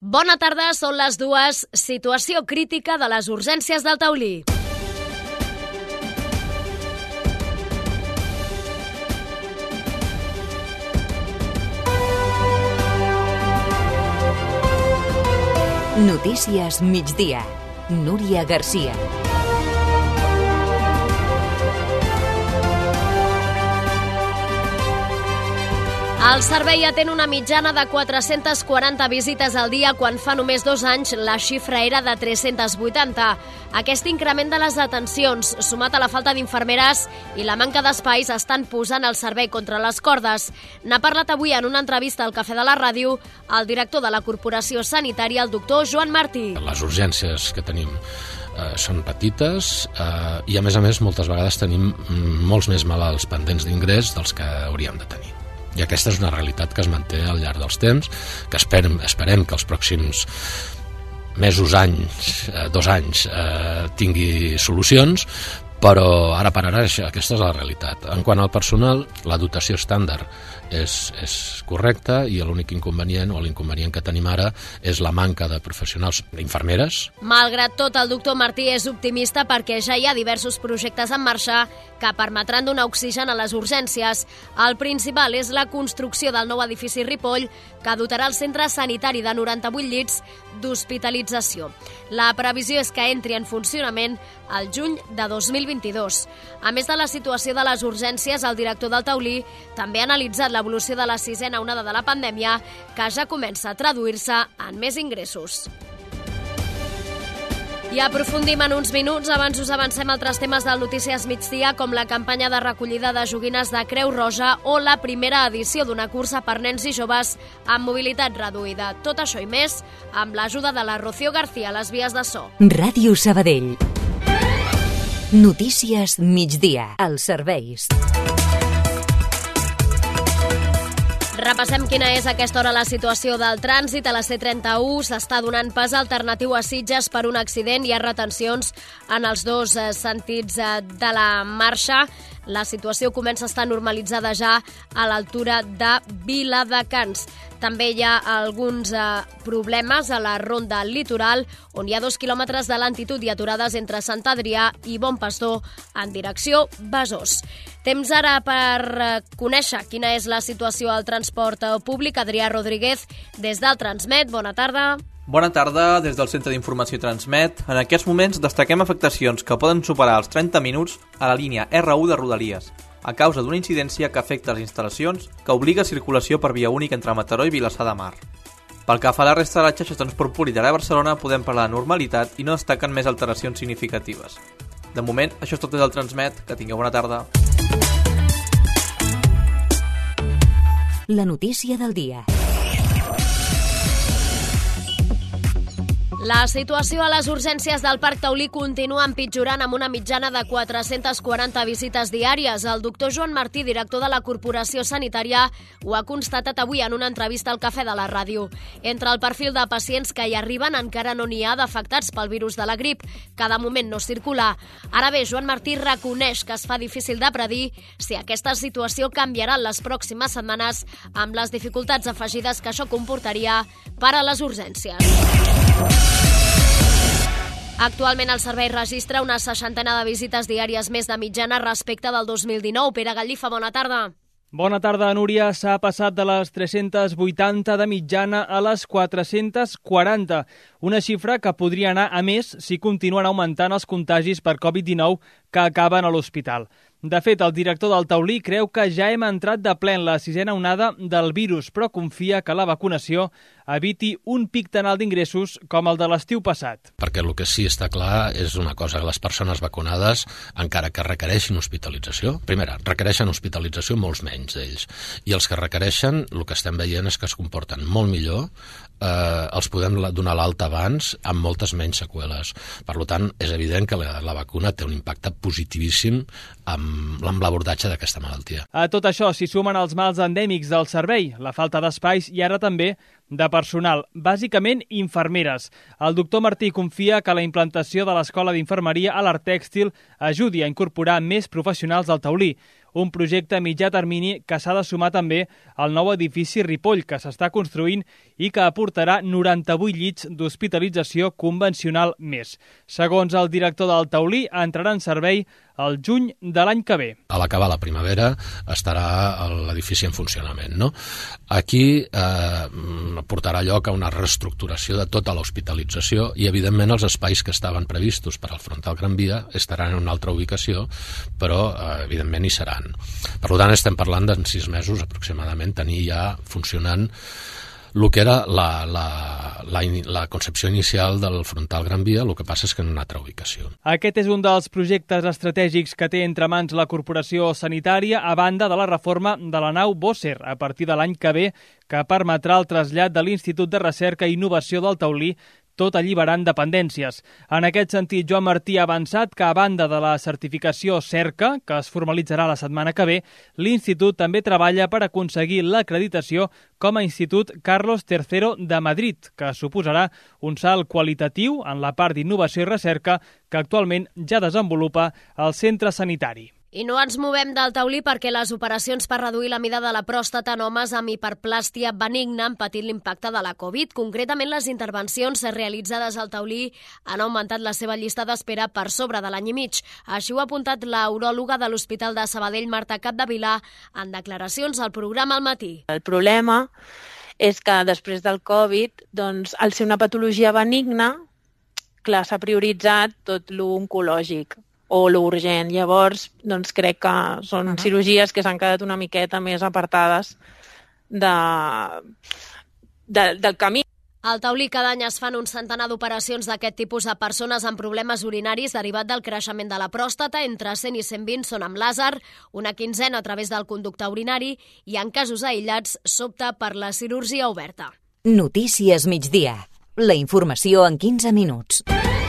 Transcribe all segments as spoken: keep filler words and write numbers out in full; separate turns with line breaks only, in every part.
Bona tarda, són les dues. Situació crítica de les urgències del Taulí.
Notícies migdia. Núria Garcia.
El servei atén una mitjana de quatre-centes quaranta visites al dia quan fa només dos anys la xifra era de tres-centes vuitanta. Aquest increment de les atencions, sumat a la falta d'infermeres i la manca d'espais, estan posant el servei contra les cordes. N'ha parlat avui en una entrevista al Cafè de la Ràdio el director de la Corporació Sanitària, el doctor Joan Martí.
Les urgències que tenim eh, són petites eh, i, a més a més, moltes vegades tenim molts més malalts pendents d'ingrés dels que hauríem de tenir. I aquesta és una realitat que es manté al llarg dels temps, que esperem, esperem que els pròxims mesos, anys, eh, dos anys, eh, tingui solucions, però ara per ara aquesta és la realitat. En quant al personal, la dotació estàndard és, és correcta i l'únic inconvenient o l'inconvenient que tenim ara és la manca de professionals infermeres.
Malgrat tot, el doctor Martí és optimista perquè ja hi ha diversos projectes en marxa que permetran donar oxigen a les urgències. El principal és la construcció del nou edifici Ripoll, que dotarà el centre sanitari de noranta-vuit llits d'hospitalització. La previsió és que entri en funcionament el juny de dos mil vint-i-dos. A més de la situació de les urgències, el director del Taulí també ha analitzat l'evolució de la sisena onada de la pandèmia, que ja comença a traduir-se en més ingressos. I aprofundim en uns minuts. Abans us avancem altres temes del Notícies Migdia, com la campanya de recollida de joguines de Creu Roja o la primera edició d'una cursa per nens i joves amb mobilitat reduïda. Tot això i més amb l'ajuda de la Rocío García a les vies de so.
Ràdio Sabadell. Notícies migdia. Els serveis.
Repassem quina és a aquesta hora la situació del trànsit. A la C trenta-u s'està donant pas alternatiu a Sitges per un accident. Hi ha retencions en els dos sentits de la marxa. La situació comença a estar normalitzada ja a l'altura de Viladecans. També hi ha alguns eh, problemes a la ronda litoral, on hi ha dos quilòmetres de lentitud i aturades entre Sant Adrià i Bon Pastor en direcció Besòs. Temps ara per conèixer quina és la situació al transport públic. Adrià Rodríguez, des del Transmet. Bona tarda.
Bona tarda, des del Centre d'Informació Transmet. En aquests moments destaquem afectacions que poden superar els trenta minuts a la línia erre u de Rodalies, a causa d'una incidència que afecta les instal·lacions que obliga circulació per via única entre Mataró i Vilassar de Mar. Pel que fa a la resta de la xarxa de transport públic de Barcelona, podem parlar de normalitat i no destaquen més alteracions significatives. De moment, això és tot des del Transmet. Que tingueu bona tarda.
La notícia del dia.
La situació a les urgències del Parc Taulí continua empitjorant amb una mitjana de quatre-centes quaranta visites diàries. El doctor Joan Martí, director de la Corporació Sanitària, ho ha constatat avui en una entrevista al Cafè de la Ràdio. Entre el perfil de pacients que hi arriben encara no n'hi ha d'afectats pel virus de la grip, que de moment no circula. Ara bé, Joan Martí reconeix que es fa difícil de predir si aquesta situació canviarà en les pròximes setmanes amb les dificultats afegides que això comportaria per a les urgències. Actualment el servei registra una seixantena de visites diàries més de mitjana respecte del dos mil dinou. Pere Gallifa, bona tarda.
Bona tarda, Núria. S'ha passat de les tres-centes vuitanta de mitjana a les quatre-centes quaranta, una xifra que podria anar a més si continuen augmentant els contagis per covid dinou que acaben a l'hospital. De fet, el director del Taulí creu que ja hem entrat de ple en la sisena onada del virus, però confia que la vacunació eviti un pic tan alt d'ingressos com el de l'estiu passat.
Perquè el que sí està clar és una cosa, que les persones vacunades, encara que requereixin hospitalització, primera, requereixen hospitalització molts menys d'ells, i els que requereixen, el que estem veient és que es comporten molt millor, eh, els podem donar l'alta abans amb moltes menys seqüeles. Per tant, és evident que la, la vacuna té un impacte positivíssim amb, amb l'abordatge d'aquesta malaltia.
A tot això s'hi sumen els mals endèmics del servei, la falta d'espais i ara també de personal, bàsicament infermeres. El doctor Martí confia que la implantació de l'Escola d'Infermeria a l'Art Tèxtil ajudi a incorporar més professionals al Taulí, un projecte a mitjà termini que s'ha de sumar també al nou edifici Ripoll, que s'està construint i que aportarà noranta-vuit llits d'hospitalització convencional més. Segons el director del Taulí, entrarà en servei el juny de l'any que ve.
A l'acabar la primavera estarà l'edifici en funcionament, no? Aquí eh, portarà lloc a una reestructuració de tota l'hospitalització i, evidentment, els espais que estaven previstos per al frontal Gran Via estaran en una altra ubicació, però, eh, evidentment, hi seran. Per tant, estem parlant d'en sis mesos aproximadament tenir ja funcionant el que era la, la, la, la concepció inicial del frontal Gran Via, el que passa és que en una altra ubicació.
Aquest és un dels projectes estratègics que té entre mans la Corporació Sanitària, a banda de la reforma de la nau Bosser, a partir de l'any que ve, que permetrà el trasllat de l'Institut de Recerca i Innovació del Taulí, tot alliberant dependències. En aquest sentit, Joan Martí ha avançat que, a banda de la certificació CERCA, que es formalitzarà la setmana que ve, l'Institut també treballa per aconseguir l'acreditació com a Institut Carlos tercero de Madrid, que suposarà un salt qualitatiu en la part d'innovació i recerca que actualment ja desenvolupa el centre sanitari.
I no ens movem del Taulí perquè les operacions per reduir la mida de la pròstata en homes amb hiperplàstia benigna han patit l'impacte de la Covid. Concretament, les intervencions realitzades al Taulí han augmentat la seva llista d'espera per sobre de l'any i mig. Així ho ha apuntat la uròloga de l'Hospital de Sabadell, Marta Capdevila, en declaracions al programa Al matí.
El problema és que després del Covid, doncs, al ser una patologia benigna, clar, s'ha prioritzat tot l'oncològic o l'urgent. Llavors, doncs crec que són uh-huh. cirurgies que s'han quedat una miqueta més apartades de, de, del camí.
Al Taulí cada any es fan un centenar d'operacions d'aquest tipus a persones amb problemes urinaris derivat del creixement de la pròstata. Entre cent i cent vint són amb làser, una quinzena a través del conducte urinari i en casos aïllats s'opta per la cirurgia oberta.
Notícies migdia. La informació en quinze minuts.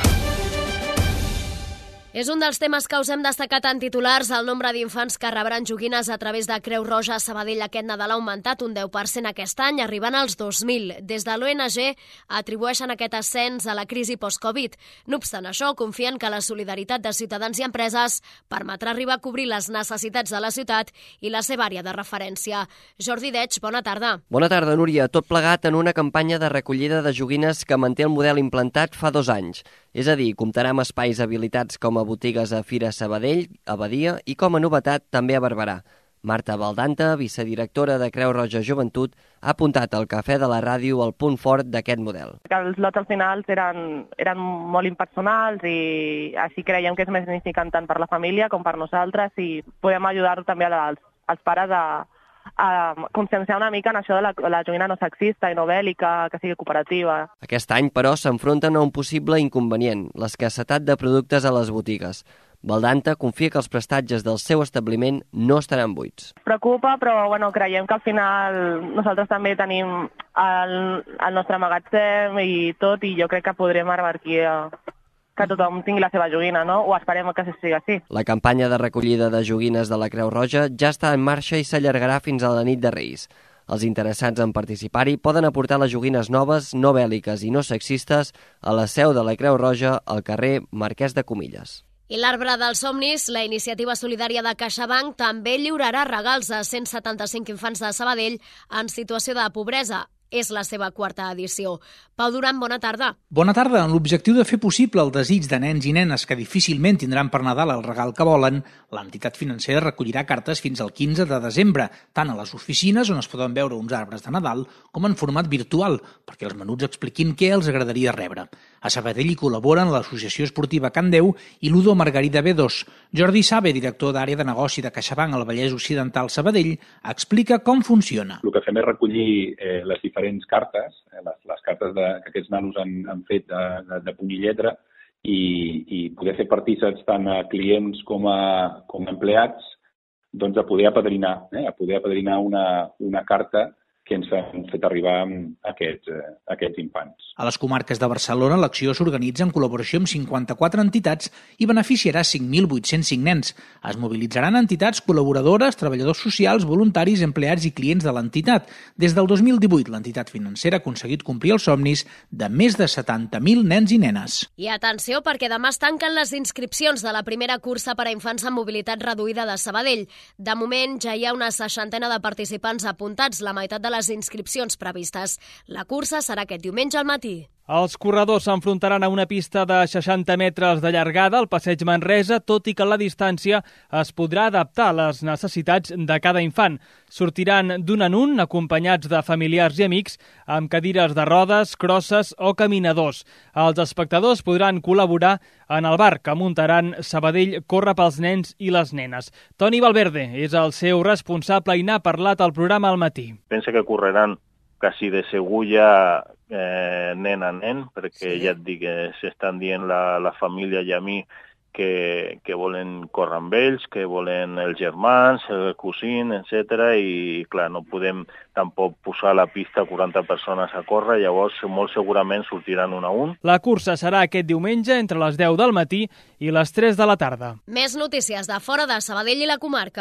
És un dels temes que us hem destacat en titulars. El nombre d'infants que rebran joguines a través de Creu Roja a Sabadell aquest Nadal ha augmentat un deu per cent aquest any, arribant als dos mil. Des de l'O N G atribueixen aquest ascens a la crisi post-Covid. No obstant això, confien que la solidaritat de ciutadans i empreses permetrà arribar a cobrir les necessitats de la ciutat i la seva àrea de referència. Jordi Deig, bona tarda.
Bona tarda, Núria. Tot plegat en una campanya de recollida de joguines que manté el model implantat fa dos anys. És a dir, comptarà amb espais habilitats com a botigues a Fira Sabadell, a Badia i com a novetat també a Barberà. Marta Baldanta, vicedirectora de Creu Roja Joventut, ha apuntat al cafè de la ràdio el punt fort d'aquest model.
Els lots al final eren, eren molt impersonals i així creiem que és més significant tant per la família com per nosaltres i podem ajudar també als, als pares a a conscienciar una mica en això de la, la joguina no sexista i no bèl·lica, que sigui cooperativa.
Aquest any, però, s'enfronten a un possible inconvenient, l'escassetat de productes a les botigues. Baldanta confia que els prestatges del seu establiment no estaran buits.
Es preocupa, però bueno, creiem que al final nosaltres també tenim el, el nostre magatzem i tot, i jo crec que podrem revertir que tothom tingui la seva joguina, no? O esperem que sigui així.
La campanya de recollida de joguines de la Creu Roja ja està en marxa i s'allargarà fins a la nit de Reis. Els interessats en participar-hi poden aportar les joguines noves, no bèl·liques i no sexistes a la seu de la Creu Roja al carrer Marquès de Comilles.
I l'Arbre dels Somnis, la iniciativa solidària de CaixaBank, també lliurarà regals a cent setanta-cinc infants de Sabadell en situació de pobresa. És la seva quarta edició. Pau Duran, bona tarda.
Bona tarda. Amb l'objectiu de fer possible el desig de nens i nenes que difícilment tindran per Nadal el regal que volen, l'entitat financera recollirà cartes fins al quinze de desembre, tant a les oficines on es poden veure uns arbres de Nadal com en format virtual, perquè els menuts expliquin què els agradaria rebre. A Sabadell hi col·laboren l'Associació Esportiva Can Déu i l'Udo Margarida B dos. Jordi Sabe, director d'àrea de negoci de CaixaBank al Vallès Occidental Sabadell, explica com funciona.
El que fem és recollir eh, les diferents cartes, eh, les, les cartes de, que aquests nanos han, han fet de, de, de puny i lletra i, i poder fer partíceps tant a clients com a, com a empleats doncs a poder apadrinar, eh, a poder apadrinar una, una carta que ens han fet arribar aquests, eh, aquests infants.
A les comarques de Barcelona, l'acció s'organitza en col·laboració amb cinquanta-quatre entitats i beneficiarà cinc mil vuit-cents cinc nens. Es mobilitzaran entitats col·laboradores, treballadors socials, voluntaris, empleats i clients de l'entitat. Des del dos mil divuit, l'entitat financera ha aconseguit complir els somnis de més de setanta mil nens i nenes.
I atenció, perquè demà es tanquen les inscripcions de la primera cursa per a infants amb mobilitat reduïda de Sabadell. De moment ja hi ha una seixantena de participants apuntats, la meitat de les inscripcions previstes. La cursa serà aquest diumenge al matí.
Els corredors s'enfrontaran a una pista de seixanta metres de llargada al Passeig Manresa, tot i que la distància es podrà adaptar a les necessitats de cada infant. Sortiran d'un en un, acompanyats de familiars i amics, amb cadires de rodes, crosses o caminadors. Els espectadors podran col·laborar en el bar que muntaran Sabadell Corre pels nens i les nenes. Toni Valverde és el seu responsable i n'ha parlat al programa al matí.
Pensa que correran quasi de segur ja eh, nen a nen, perquè sí. Ja et dic que s'estan dient la, la família i a mi que, que volen córrer amb ells, que volen els germans, el cosín, etcètera. I clar, no podem tampoc posar a la pista quaranta persones a córrer, llavors molt segurament sortiran un a un.
La cursa serà aquest diumenge entre les deu del matí i les tres de la tarda.
Més notícies de fora de Sabadell i la comarca.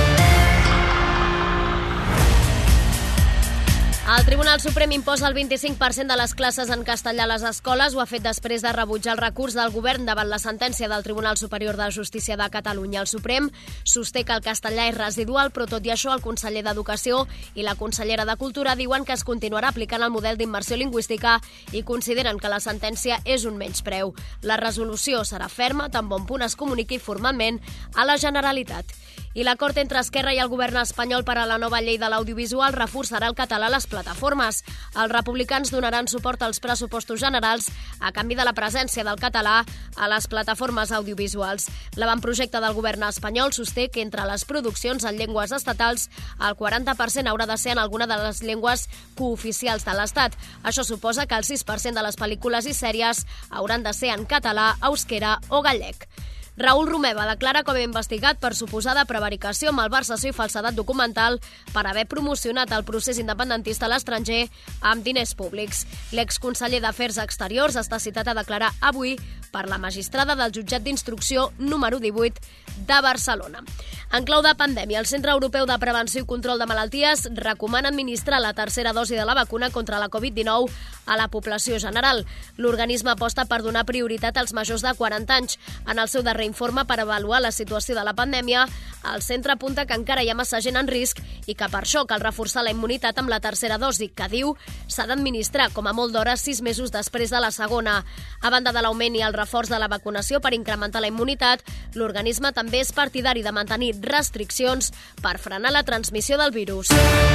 El Tribunal Suprem imposa el vint-i-cinc per cent de les classes en castellà a les escoles. Ho ha fet després de rebutjar el recurs del govern davant la sentència del Tribunal Superior de Justícia de Catalunya. El Suprem sosté que el castellà és residual, però tot i això el conseller d'Educació i la consellera de Cultura diuen que es continuarà aplicant el model d'immersió lingüística i consideren que la sentència és un menyspreu. La resolució serà ferma, tan bon punt es comuniqui formalment a la Generalitat. I l'acord entre Esquerra i el govern espanyol per a la nova llei de l'audiovisual reforçarà el català a les plataformes. Els republicans donaran suport als pressupostos generals a canvi de la presència del català a les plataformes audiovisuals. L'avantprojecte del govern espanyol sosté que entre les produccions en llengües estatals el quaranta per cent haurà de ser en alguna de les llengües cooficials de l'Estat. Això suposa que el sis per cent de les pel·lícules i sèries hauran de ser en català, euskera o gallec. Raül Romeva declara com a investigat per suposada prevaricació, malversació i falsedat documental per haver promocionat el procés independentista a l'estranger amb diners públics. L'exconseller d'Afers Exteriors està citat a declarar avui per la magistrada del jutjat d'instrucció número divuit de Barcelona. En clau de pandèmia, el Centre Europeu de Prevenció i Control de Malalties recomana administrar la tercera dosi de la vacuna contra la covid dinou a la població general. L'organisme aposta per donar prioritat als majors de quaranta anys. En el seu darrer informe per avaluar la situació de la pandèmia, el centre apunta que encara hi ha massa gent en risc i que per això cal reforçar la immunitat amb la tercera dosi, que diu s'ha d'administrar com a molt d'hora sis mesos després de la segona. A banda de l'augment i el reforç de la vacunació per incrementar la immunitat, l'organisme també és partidari de mantenir restriccions per frenar la transmissió del virus.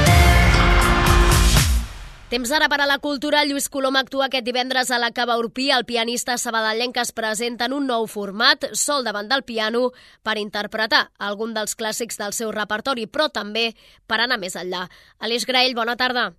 Temps ara per a la cultura. Lluís Colom actua aquest divendres a la Cava Orpí. El pianista sabadellenc es presenta en un nou format, sol davant del piano, per interpretar algun dels clàssics del seu repertori, però també per anar més enllà. Aleix Graell, bona tarda.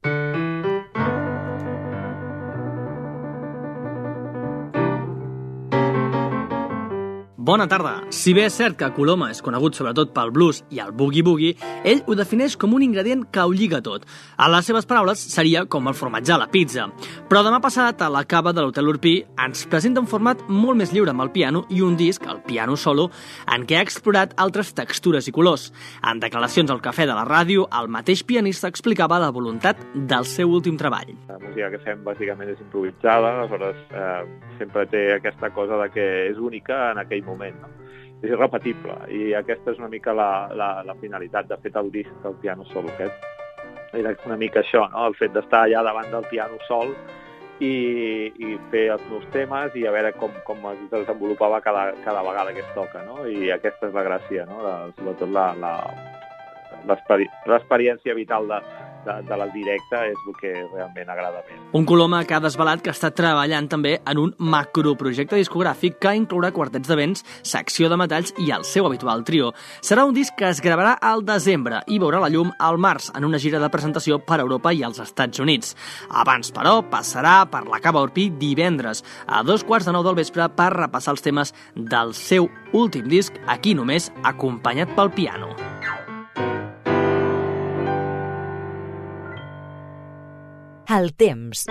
Bona tarda. Si bé és cert que Coloma és conegut sobretot pel blues i el boogie-boogie, ell ho defineix com un ingredient que ho lliga tot. A les seves paraules, seria com el formatge a la pizza. Però demà passat, a la Cava de l'Hotel Orpí, ens presenta un format molt més lliure amb el piano i un disc, el piano solo, en què ha explorat altres textures i colors. En declaracions al Cafè de la Ràdio, el mateix pianista explicava la voluntat del seu últim treball.
La música que fem bàsicament és improvisada, aleshores eh, sempre té aquesta cosa de que és única en aquell moment. moment, no? És irrepetible, i aquesta és una mica la, la, la finalitat de fer el disc del piano solo aquest. Era una mica això, no? El fet d'estar allà davant del piano sol i, i fer els meus temes i a veure com, com es desenvolupava cada, cada vegada que es toca, no? I aquesta és la gràcia, no? De, sobretot la, la, l'experiència vital de, de, de la directa és el que realment agrada més.
Un Coloma que ha desvelat que està treballant també en un macroprojecte discogràfic que inclourà quartets de vents, secció de metalls i el seu habitual trio. Serà un disc que es gravarà al desembre i veurà la llum al març en una gira de presentació per Europa i als Estats Units. Abans, però, passarà per la Cava Orpí divendres a dos quarts de nou del vespre per repassar els temes del seu últim disc, aquí només acompanyat pel piano.
El temps.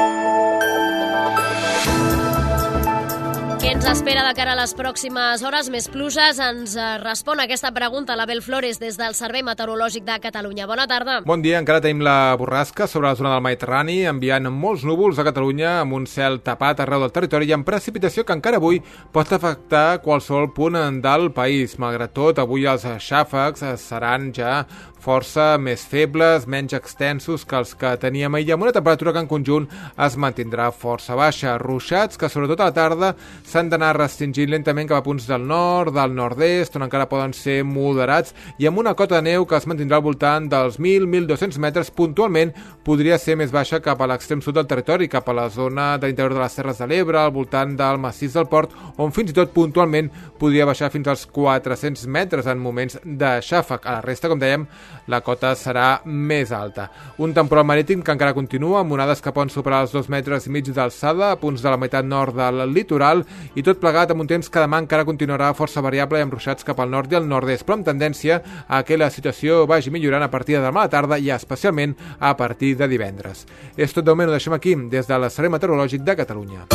Què ens espera de cara a les pròximes hores? Més pluges? Ens respon a aquesta pregunta l'Abel Flores des del Servei Meteorològic de Catalunya. Bona tarda.
Bon dia. Encara tenim la borrasca sobre la zona del Mediterrani, enviant molts núvols a Catalunya amb un cel tapat arreu del territori i amb precipitació que encara avui pot afectar qualsevol punt del país. Malgrat tot, avui els xàfecs seran ja força més febles, menys extensos que els que teníem ahir, amb una temperatura que en conjunt es mantindrà força baixa. Ruixats que sobretot a la tarda s'han d'anar restringint lentament cap a punts del nord, del nord-est, on encara poden ser moderats, i amb una cota de neu que es mantindrà al voltant dels mil a mil dos-cents metres. Puntualment podria ser més baixa cap a l'extrem sud del territori, cap a la zona de l'interior de les Terres de l'Ebre, al voltant del massís del Port, on fins i tot puntualment podria baixar fins als quatre-cents metres en moments de xàfec. A la resta, com dèiem, la cota serà més alta. Un temporal marítim que encara continua, amb onades que poden superar els dos metres i mig d'alçada a punts de la meitat nord del litoral, i tot plegat amb un temps que demà encara continuarà força variable i amb ruixats cap al nord i al nord-est, però amb tendència a que la situació vagi millorant a partir de demà a la tarda i especialment a partir de divendres. És tot de moment, ho deixem aquí, des del Servei Meteorològic de Catalunya.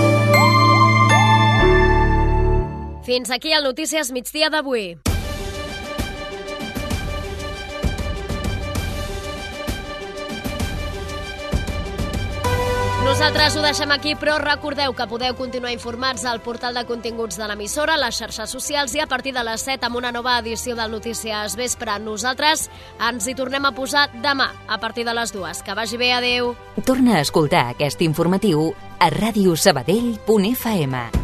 Fins aquí el Notícies Migdia d'avui. Nosaltres ho deixem aquí, però recordeu que podeu continuar informats al portal de continguts de l'emissora, les xarxes socials i a partir de les set amb una nova edició del Notícies Vespre. Nosaltres ens hi tornem a posar demà, a partir de les dues. Que vagi bé, adeu.
Torna a escoltar aquest informatiu a ràdio sabadell punt f m.